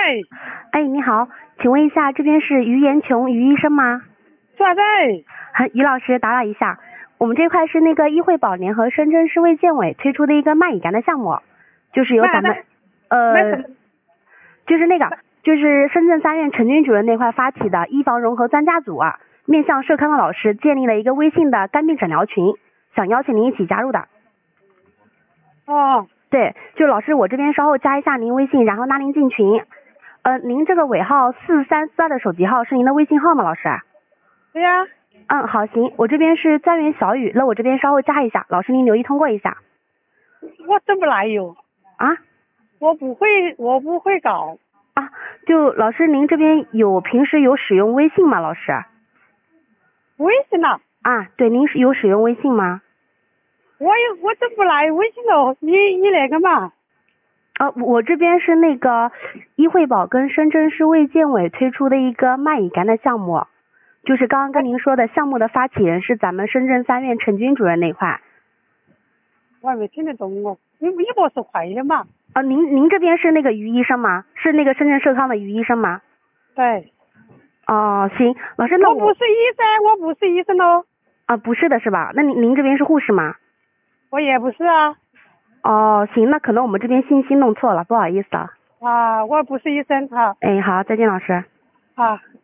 喂， 哎，你好，请问一下，这边是于延琼于医生吗？ 是啥子？ 于老师，打扰一下，我们这块是那个医惠保联合深圳市卫健委推出的一个蚂蚁肝的项目，就是由咱们就是深圳3院陈军主任那块发起的医防融合专家组啊，面向社康的老师建立了一个微信的肝病诊疗群，想邀请您一起加入的。 哦， 对，就老师，我这边稍后加一下您微信，然后拉您进群。您这个尾号4342的手机号是您的微信号吗，老师？ 对呀。 好，行，我这边是专员小雨，那我这边稍后加一下，老师您留意通过一下。 我整不来哟。 啊？ 我不会搞。 啊，就老师您这边平时有使用微信吗，老师？ 微信呐？ 啊，对，您有使用微信吗？ 我整不来微信了，你那个嘛？ 我这边是那个医惠保跟深圳市卫健委推出的一个蚂蚁肝的项目，就是刚刚跟您说的项目的发起人是咱们深圳3院陈军主任那块。 我还没听得懂哦，你不说快点嘛？ 您这边是那个于医生吗？是那个深圳社康的于医生吗？ 对。 哦，行，老师，那我不是医生，我不是医生哦。 不是的是吧？那您这边是护士吗？ 我也不是啊。 哦，行，那可能我们这边信息弄错了，不好意思啊。 我不是医生哈。 哎，好，再见，老师。 好。